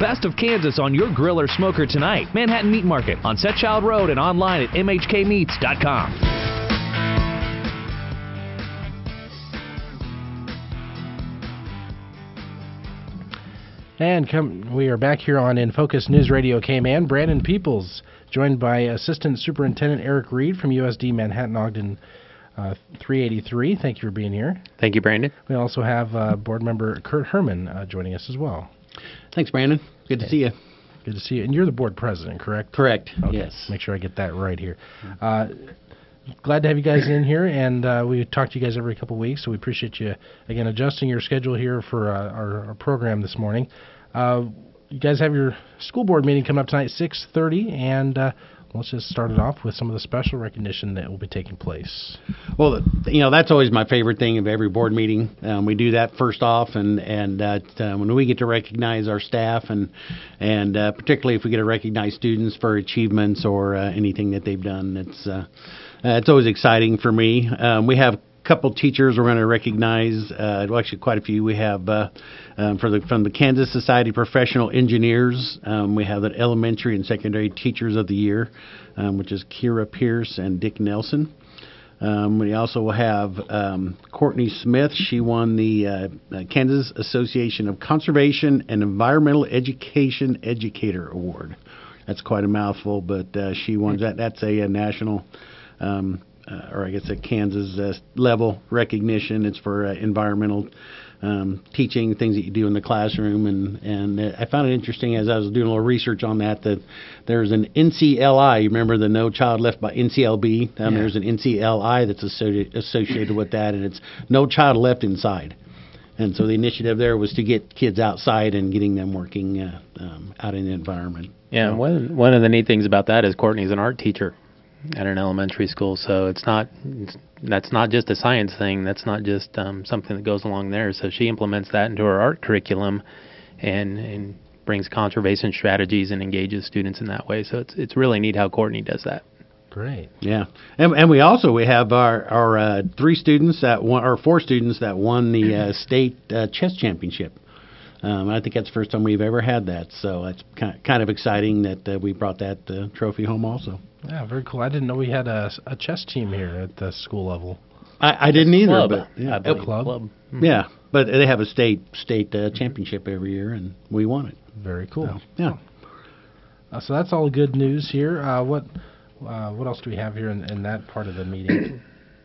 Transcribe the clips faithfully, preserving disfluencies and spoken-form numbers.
best of Kansas on your grill or smoker tonight. Manhattan Meat Market on Setchild Road and online at m h k meats dot com. And come, we are back here on In Focus News Radio K-Man. Brandon Peoples, joined by Assistant Superintendent Eric Reed from U S D Manhattan Ogden uh, three eighty-three. Thank you for being here. Thank you, Brandon. We also have uh, board member Kurt Herman uh, joining us as well. Thanks, Brandon. Good to see you. Good to see you. And you're the board president, correct? Correct. Okay. Yes. Make sure I get that right here. Uh, glad to have you guys in here, and uh, we talk to you guys every couple of weeks, so we appreciate you, again, adjusting your schedule here for uh, our, our program this morning. Uh, you guys have your school board meeting coming up tonight at six thirty, and uh, let's just start it off with some of the special recognition that will be taking place. Well, you know, that's always my favorite thing of every board meeting. Um, we do that first off, and and uh, uh, when we get to recognize our staff, and and uh, particularly if we get to recognize students for achievements or uh, anything that they've done, it's uh, uh, it's always exciting for me. Um, we have couple teachers we're going to recognize, uh, well, actually quite a few. We have uh, um, for the from the Kansas Society of Professional Engineers, um, we have the Elementary and Secondary Teachers of the Year, um, which is Kira Pierce and Dick Nelson. Um, we also will have um, Courtney Smith. She won the uh, uh, Kansas Association of Conservation and Environmental Education Educator Award. That's quite a mouthful, but uh, she won that. That's a, a national um Uh, or I guess a Kansas uh, level recognition. It's for uh, environmental um, teaching, things that you do in the classroom. And, and uh, I found it interesting as I was doing a little research on that, that there's an N C L I. You remember the No Child Left by N C L B? Um, yeah. There's an N C L I that's associated, associated with that, and it's No Child Left Inside. And so the initiative there was to get kids outside and getting them working uh, um, out in the environment. Yeah, so, one, one of the neat things about that is Courtney's an art teacher at an elementary school, so it's not it's, that's not just a science thing. That's not just um, something that goes along there. So she implements that into her art curriculum, and and brings conservation strategies and engages students in that way. So it's it's really neat how Courtney does that. Great. Yeah, and and we also we have our our uh, three students that won, or four students that won the uh, state uh, chess championship. Um, I think that's the first time we've ever had that, so it's kind of exciting that uh, we brought that uh, trophy home also. Yeah, very cool. I didn't know we had a, a chess team here at the school level. I, I didn't either, club. but yeah, I club. club. Mm-hmm. Yeah, but they have a state state uh, championship every year, and we won it. Very cool. So, yeah. Uh, so that's all good news here. Uh, what uh, what else do we have here in, in that part of the meeting?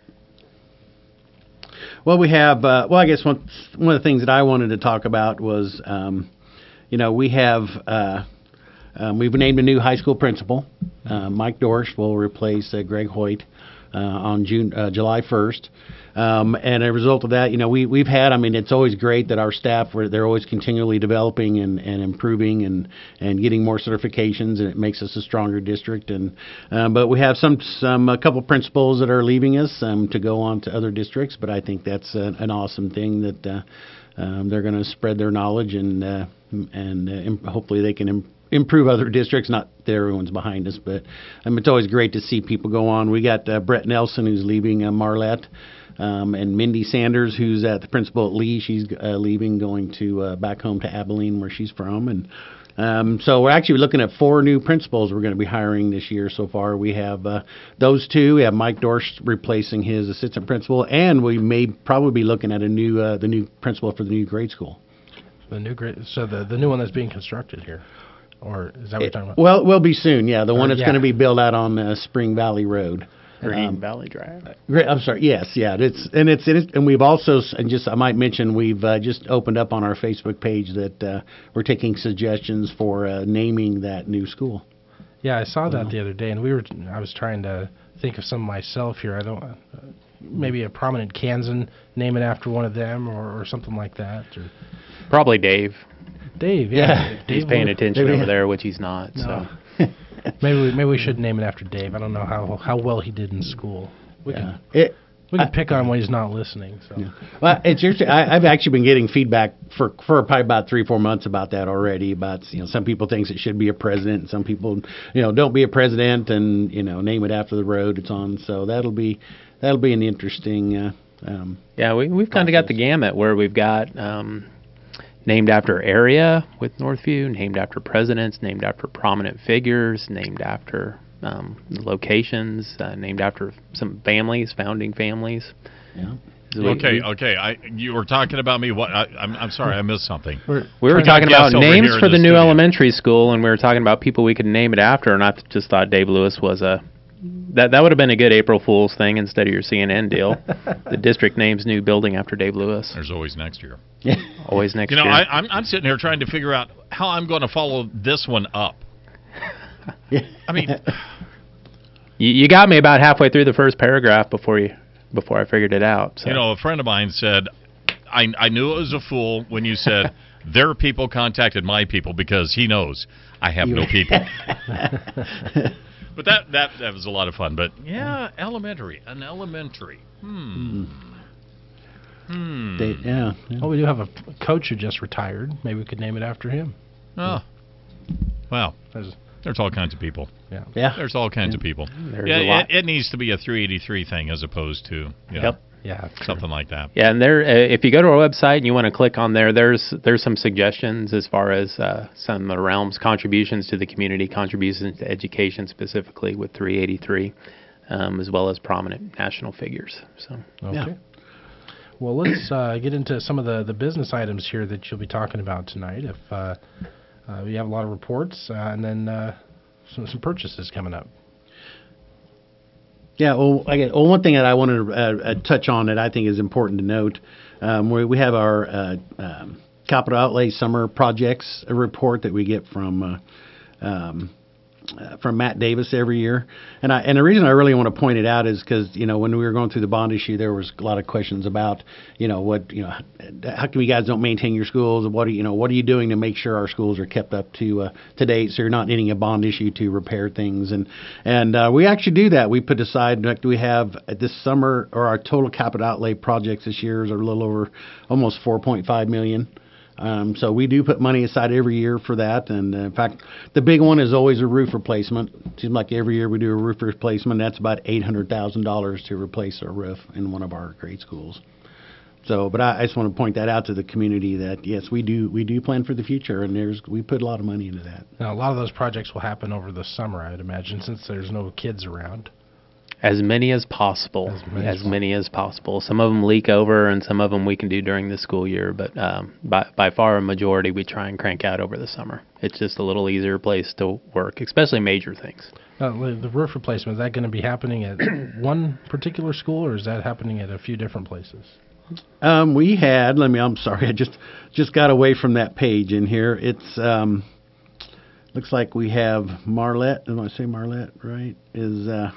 Well, we have, uh, well, I guess one, one of the things that I wanted to talk about was, um, you know, we have, uh, um, we've named a new high school principal. Uh, Mike Dorsch will replace uh, Greg Hoyt uh, on June, uh, July first. Um, and as a result of that, you know, we, we've had, I mean, it's always great that our staff, were, they're always continually developing and, and improving and, and getting more certifications, and it makes us a stronger district. And um, but we have some, some a couple principals that are leaving us um, to go on to other districts, but I think that's a, an awesome thing that uh, um, they're going to spread their knowledge, and, uh, and uh, imp- hopefully they can improve. improve other districts. Not that everyone's behind us, but um, it's always great to see people go on. We got uh, Brett Nelson, who's leaving uh, Marlette, um, and Mindy Sanders, who's at the principal at Lee. She's uh, leaving, going to uh, back home to Abilene, where she's from. And um, so we're actually looking at four new principals we're going to be hiring this year so far. We have uh, those two. We have Mike Dorsch replacing his assistant principal, and we may probably be looking at a new uh, the new principal for the new grade school. The new grade, so the the new one that's being constructed here. Or is that what you're talking about? Well, it will be soon, yeah. The one Uh, that's yeah. going to be built out on uh, Spring Valley Road. Green Um, Valley Drive. Great, I'm sorry. Yes, yeah. It's and it's, it's and we've also and just I might mention we've uh, just opened up on our Facebook page that uh, we're taking suggestions for uh, naming that new school. Yeah, I saw that the other day, and we were. I was trying to think of some myself here. I don't. Uh, maybe a prominent Kansan, name it after one of them, or, or something like that. Or Probably Dave. Dave, yeah. Yeah. Dave He's paying will- attention Dave- over there, which he's not. No. So maybe we, maybe we should name it after Dave. I don't know how how well he did in school. We Yeah. can It, we can I- pick on him when he's not listening. So Yeah. Well, it's interesting. I, I've actually been getting feedback for for probably about three, four months about that already. About you know, some people think it should be a president, and some people, you know, don't be a president, and you know, name it after the road it's on. So that'll be that'll be an interesting. Uh, um, yeah, we we've kind of got the process. gamut where we've got um, named after area with Northview, named after presidents, named after prominent figures, named after um, locations, uh, named after some families, founding families. Yeah. So we- Okay, we- okay. I you were talking about me. What? I, I'm I'm sorry, I missed something. We were Trying to talking guess about over names here in for the the new studio. elementary school, and we were talking about people we could name it after, and I th- just thought Dave Lewis was a that that would have been a good April Fool's thing instead of your C N N deal. The district names new building after Dave Lewis. There's always next year. Always next You know, year. I, I'm I'm sitting here trying to figure out how I'm going to follow this one up. I mean, you, you got me about halfway through the first paragraph before you before I figured it out. So. you know, a friend of mine said, I I knew it was a fool when you said their people contacted my people because he knows I have no people. But that, that that was a lot of fun. But yeah, elementary, an elementary. Hmm. Hmm. They, yeah. yeah. Well, we do have a coach who just retired. Maybe we could name it after him. Oh. Wow. There's- There's all kinds of people. yeah. Yeah. There's all kinds of people. There's yeah, a lot. It, it needs to be a three eighty-three thing as opposed to you know, Yep. Yeah. true. something like that. Yeah, and there, uh, if you go to our website and you want to click on there, there's there's some suggestions as far as uh, some of the realms contributions to the community, contributions to education specifically with three eighty-three, um, as well as prominent national figures. So Okay. Yeah. Well, let's uh, get into some of the, the business items here that you'll be talking about tonight. If uh, uh, we have a lot of reports uh, and then uh, some, some purchases coming up. Yeah, well, I get, well, one thing that I wanted to uh, uh, touch on that I think is important to note, um, we, we have our uh, um, capital outlay summer projects report that we get from uh, um, uh, from Matt Davis every year, and I and the reason I really want to point it out is because you know when we were going through the bond issue, there was a lot of questions about you know what you know how come you guys don't maintain your schools? What are you know what are you doing to make sure our schools are kept up to uh, to date so you're not needing a bond issue to repair things and and uh, we actually do that. We put aside like we have uh, this summer or our total capital outlay projects this year is a little over almost four point five million. Um, so we do put money aside every year for that, and uh, in fact, the big one is always a roof replacement. Seems like every year we do a roof replacement. That's about eight hundred thousand dollars to replace a roof in one of our grade schools. So, but I, I just want to point that out to the community that yes, we do we do plan for the future, and there's we put a lot of money into that. Now, a lot of those projects will happen over the summer, I would imagine, since there's no kids around. as many as possible, As as many many, as as, many as possible. Some of them leak over, and some of them we can do during the school year. But um, by by far a majority, we try and crank out over the summer. It's just a little easier place to work, especially major things. Uh, the roof replacement, is that going to be happening at one particular school, or is that happening at a few different places? Um, we had. Let me. I'm sorry. I just just got away from that page in here. It's um, looks like we have Marlette. Did I say Marlette? Right? Is uh,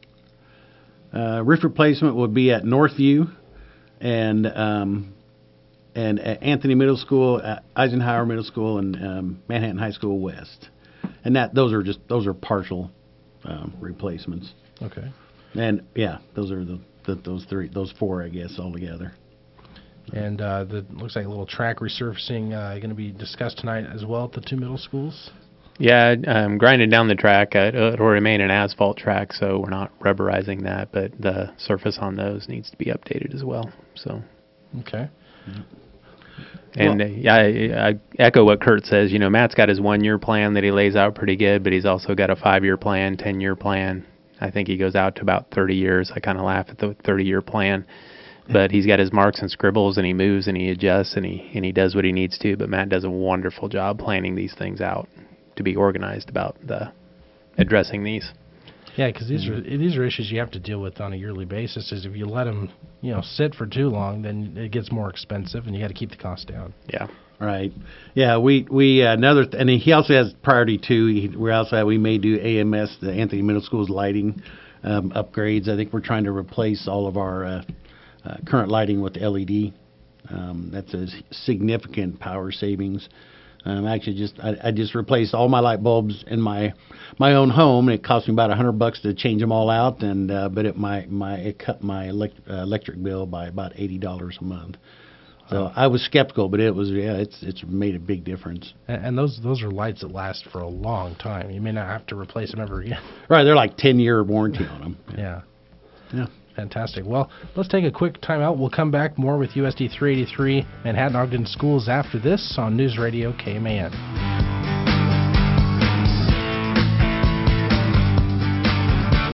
uh, roof replacement would be at Northview, and um, and at Anthony Middle School, uh, Eisenhower Middle School, and um, Manhattan High School West. And that those are just those are partial um, replacements. Okay. And yeah, those are the, the those three, those four, I guess, altogether. And uh, the looks like a little track resurfacing uh, going to be discussed tonight as well at the two middle schools. Yeah, um, grinding down the track, uh, it'll remain an asphalt track, so we're not rubberizing that, but the surface on those needs to be updated as well. So, Okay. and uh, yeah, I, I echo what Kurt says. You know, Matt's got his one-year plan that he lays out pretty good, but he's also got a five-year plan, ten-year plan. I think he goes out to about thirty years. I kind of laugh at the thirty-year plan. But he's got his marks and scribbles, and he moves, and he adjusts, and he and he does what he needs to. But Matt does a wonderful job planning these things out to be organized about the addressing these. Yeah, because these are these are issues you have to deal with on a yearly basis. Is if you let them, you know, sit for too long, then it gets more expensive, and you got to keep the cost down. Yeah. Right. Yeah. We we uh, another th- and he also has priority two. He, we also have, we may do A M S, the Anthony Middle School's lighting um, upgrades. I think we're trying to replace all of our uh, uh, current lighting with L E D. Um, that's a significant power savings. Um, actually, just I, I just replaced all my light bulbs in my my own home, and it cost me about a hundred bucks to change them all out. And uh, but it my my it cut my elect, uh, electric bill by about eighty dollars a month. So I was skeptical, but it was yeah, it's it's made a big difference. And, and those those are lights that last for a long time. You may not have to replace them ever again. Right, they're like ten year warranty on them. Yeah. Yeah. Fantastic. Well, let's take a quick time out. We'll come back more with U S D three eighty-three Manhattan Ogden Schools after this on News Radio K M A N.